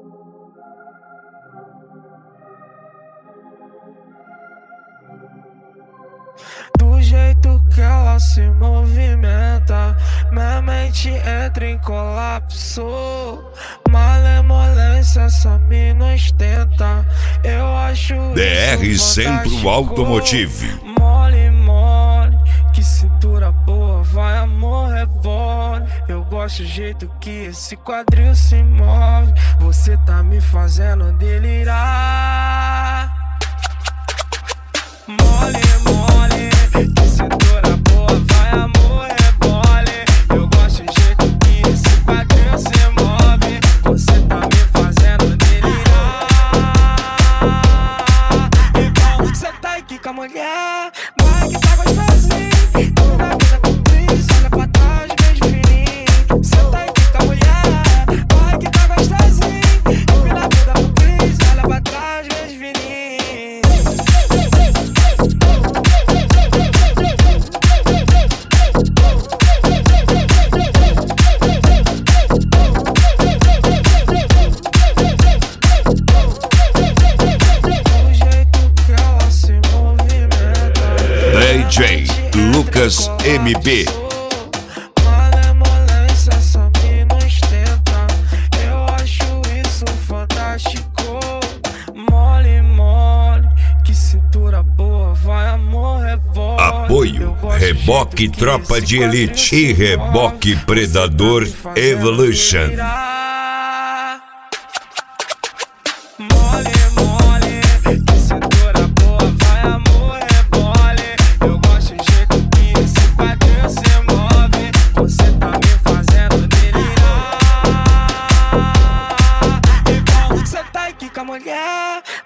Do jeito que ela se movimenta, minha mente entra em colapso. Malemolência, essa mina ostenta. Eu acho DR isso Centro fantástico. Automotive. Mole, mole, que cintura boa, vai amor, rebole. Eu gosto do jeito que esse quadril se move. Você tá me fazendo delirar. Mole, mole, que cintura boa, vai amor, rebole. Eu gosto do jeito que esse quadril se move. Você tá me fazendo delirar. Então cê tá aqui com a mulher, vai que tá gostosinho. Tô na vida com please, olha pra trás, beijo fininho. Cê tá aqui com a mulher, vai que tá gostosinho. Tô na vida com please, olha pra trás, beijo fininho. DJ Lucas MB. Malemolência, essa mina ostenta. Eu acho isso fantástico. Mole, mole, que cintura boa, vai amor, rebole. Apoio Reboque Tropa de Elite e Reboque Predador Evolution. Mole, mole, que cintura boa, vai amor, rebole. Eu gosto do jeito que esse quadril se move. Você tá me fazendo delirar. Então cê tá aqui com a mulher,